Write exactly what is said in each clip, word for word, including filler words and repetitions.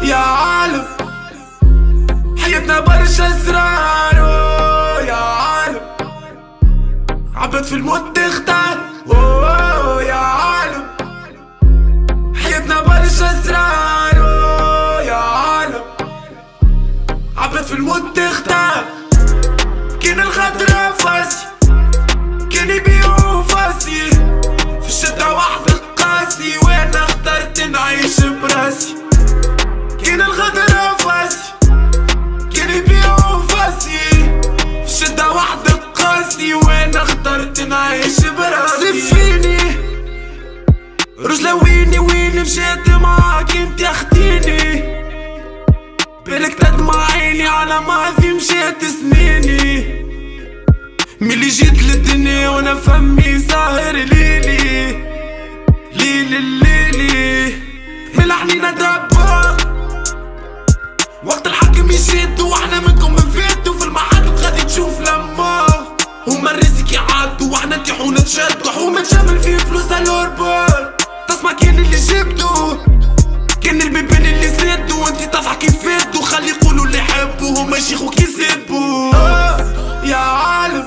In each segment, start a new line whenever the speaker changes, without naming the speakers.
يا عالم حياتنا برشا اسرار يا عالم عبد في الموت تختار يا عالم حياتنا برشا اسرار يا عالم عبد في الموت تختار كاين الخضرا فاسي كاين يبيعو فاسي في الشتا وحدك قاسي وانا اخترت نعيش براسي كاين الخضرا فاسي كاين يبيعو فاسي في الشتا وحدك قاسي وانا اخترت نعيش براسي سفيني رجلة ويني ويني مشيت معاك انت اختيني بالك تدمع عيني على ماضي مشيت سنيني ملي جيت للدنيا وانا فمي ساهر ليلي ليلي ليلي ملحنينا دبا وقت الحكم يشدوا واحنا منكم نفيدوا في المحاكم غادي تشوف لما هما الرزق يعدوا واحنا نتيحو نتشدوا حومة جمل فيه فلوس الوربال تسمع كاين اللي جبدو كاين البيبان اللي زادو وانتي طافع كيف فاتو خلي يقولوا اللي يحبوا هما يشيخوك يزادبوا آه يا عالم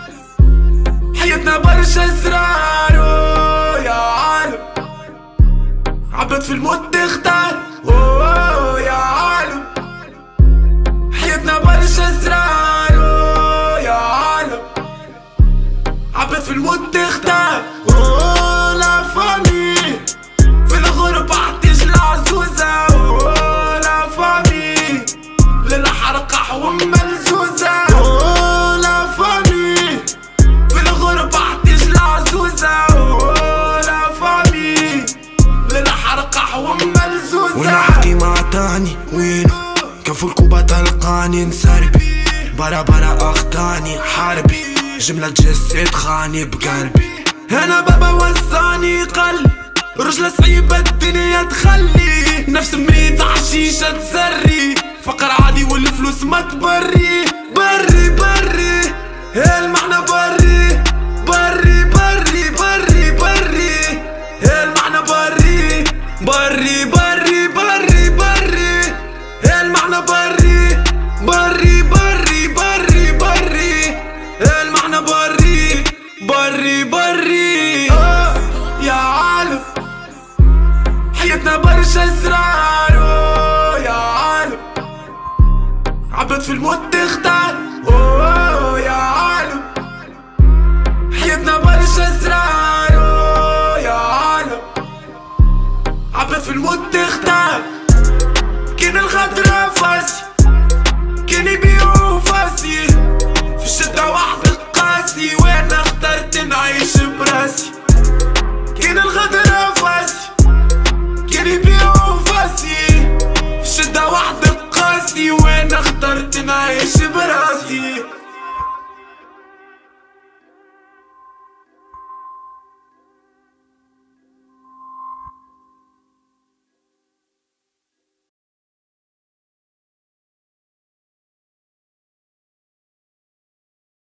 حياتنا برشا اسرار يا عالم عبد في الموت تختار يا عالم حياتنا برشا اسرار يا عالم عبد في الموت تختار لا فامي في الغربة احتاج العزوزة لا فامي للحرقة حوم ملزوزة لا فامي في الغربة احتاج العزوزة لا فامي للحرقة حوم ملزوزة
ونحكي مع تاني وين كفو الكوبا تلقاني نسربي برا برا اخطاني حاربي جملة جسد خاني بقلبي
انا بابا وساني قلبي رجلة صعيبة الدنيا تخلي نفس مريض عشيشة تسري فقر عادي والفلوس ما تبري بري بري المعنى بري بري بري بري بري المعنى بري بري بري بري بري المعنى بري بري بري بري بري المعنى بري بري بري آه يا عالم حياتنا برشا اسرار يا عالم عبد في الموت تختار يا عالم حياتنا برشا اسرار يا عالم عبد في الموت تختار كاين الخضرا فاسي كاين يبيعو فاسي في الشتا وحدك قاسي وانا اخترت نعيش براسي كاين الخضرا فاسي كاين يبيعو فاسي في الشتا وحدك قاسي وانا اخترت نعيش براسي